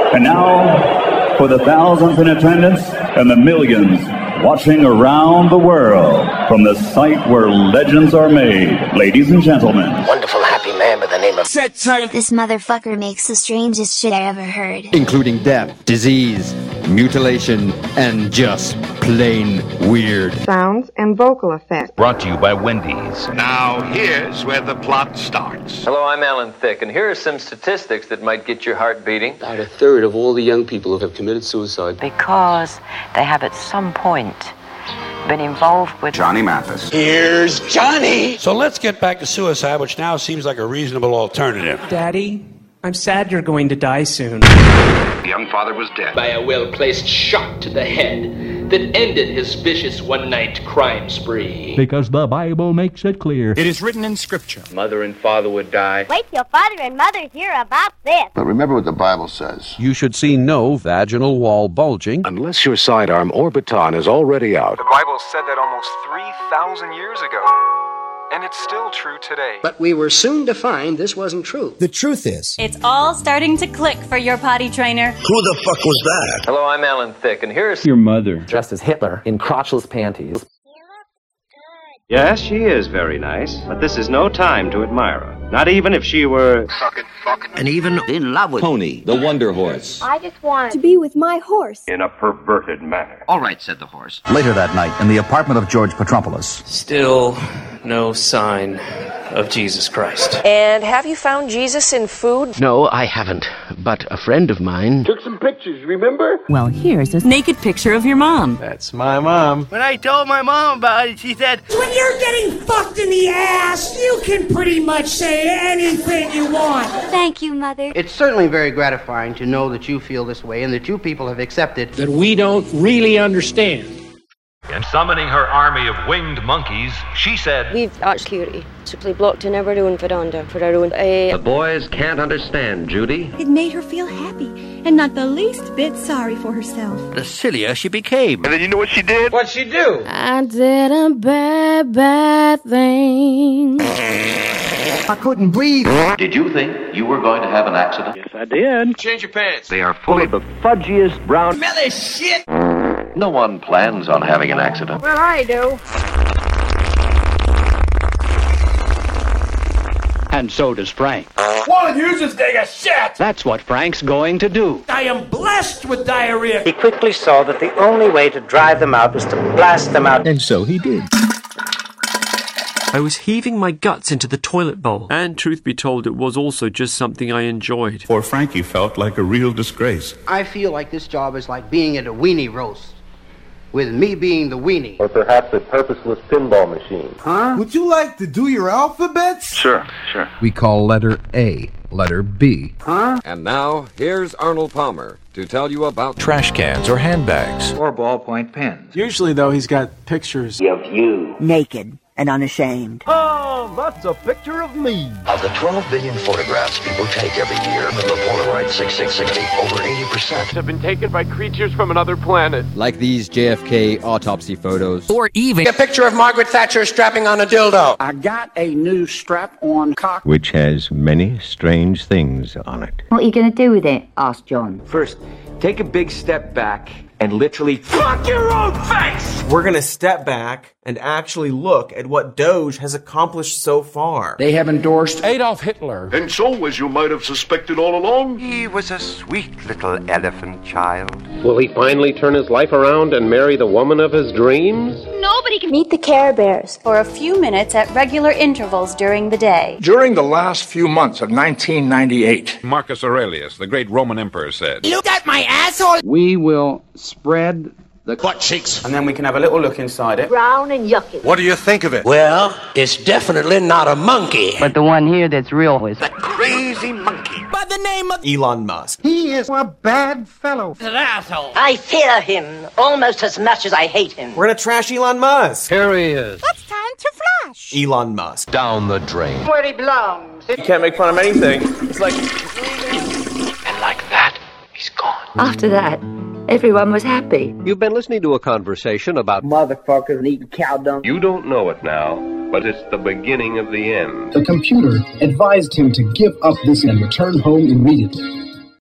And now, for the thousands in attendance and the millions watching around the world from the site where legends are made, ladies and gentlemen. Wonderful happy man by the name of This motherfucker makes the strangest shit I ever heard. Including death, disease, mutilation, and just plain weird. Sounds and vocal effects. Brought to you by Wendy's. Now, here's where the plot starts. Hello, I'm Alan Thicke, and here are some statistics that might get your heart beating. About a third of all the young people who have committed suicide. Because they have at some point been involved with Johnny Mathis. Here's Johnny! So let's get back to suicide, which now seems like a reasonable alternative. Daddy, I'm sad you're going to die soon. The young father was dead. By a well-placed shot to the head that ended his vicious one-night crime spree. Because the Bible makes it clear. It is written in Scripture. Mother and father would die. Wait till father and mother hear about this. But remember what the Bible says. You should see no vaginal wall bulging. Unless your sidearm or baton is already out. The Bible said that almost 3,000 years ago. And it's still true today. But we were soon to find this wasn't true. The truth is, it's all starting to click for your potty trainer. Who the fuck was that? Hello, I'm Alan Thicke, and here's Your mother. Dressed as Hitler in crotchless panties. Yes, she is very nice, but this is no time to admire her. Not even if she were... And even in love with... Pony, the Wonder Horse. I just want to be with my horse. in a perverted manner. All right, said the horse. later that night in the apartment of George Petropoulos. Still no sign of Jesus Christ. And have you found Jesus in food? No, I haven't. But a friend of mine... Took some pictures, remember? Well, here's a naked picture of your mom. That's my mom. When I told my mom about it, she said... When you're getting fucked in the ass, you can pretty much say anything you want. Thank you, Mother. It's certainly very gratifying to know that you feel this way and that you people have accepted... That we don't really understand. And summoning her army of winged monkeys, she said, We've actually simply blocked in our own veranda for our own... The boys can't understand, Judy. It made her feel happy and not the least bit sorry for herself. The sillier she became. And then you know what she did? What'd she do? I did a bad thing. I couldn't breathe. Did you think you were going to have an accident? Yes, I did. Change your pants. They are full of the fudgiest brown... Smelly shit! No one plans on having an accident. Well, I do. And so does Frank. One of you just take a shit! That's what Frank's going to do. I am blessed with diarrhea. He quickly saw that the only way to drive them out was to blast them out. And so he did. I was heaving my guts into the toilet bowl, and truth be told, it was also just something I enjoyed. For Frankie felt like a real disgrace. I feel like this job is like being at a weenie roast, with me being the weenie. Or perhaps a purposeless pinball machine. Huh? Would you like to do your alphabets? Sure. We call letter A, letter B. Huh? And now, here's Arnold Palmer to tell you about trash cans or handbags. Or ballpoint pens. Usually, though, he's got pictures Of you. Naked and unashamed. Oh, that's a picture of me. Of the 12 billion photographs people take every year with the Polaroid 6660, over 80% Have been taken by creatures from another planet. like these JFK autopsy photos. Or even a picture of Margaret Thatcher strapping on a dildo. I got a new strap-on cock. Which has many strange things on it. What are you going to do with it? Asked John. First, take a big step back and literally fuck your own face! We're gonna step back and actually look at what Doge has accomplished so far. They have endorsed Adolf Hitler. And so, as you might have suspected all along, He was a sweet little elephant child. Will he finally turn his life around and marry the woman of his dreams? Nobody can meet the Care Bears For a few minutes at regular intervals during the day. During the last few months of 1998, Marcus Aurelius, the great Roman emperor, said, Look at my asshole! We will spread the Butt cheeks. And then we can have a little look inside it. brown and yucky. what do you think of it? Well, it's definitely not a monkey. But the one here that's real is... Crazy monkey. By the name of Elon Musk. He is a bad fellow. An asshole. I fear him almost as much as I hate him. We're gonna trash Elon Musk. Here he is. It's time to flash. Elon Musk. down the drain. Where he belongs. You can't make fun of anything. It's like... And like that, he's gone. After that, everyone was happy. You've been listening to a conversation about Motherfuckers eating cow dung. You don't know it now, but it's the beginning of the end. The computer advised him to give up this and return home immediately.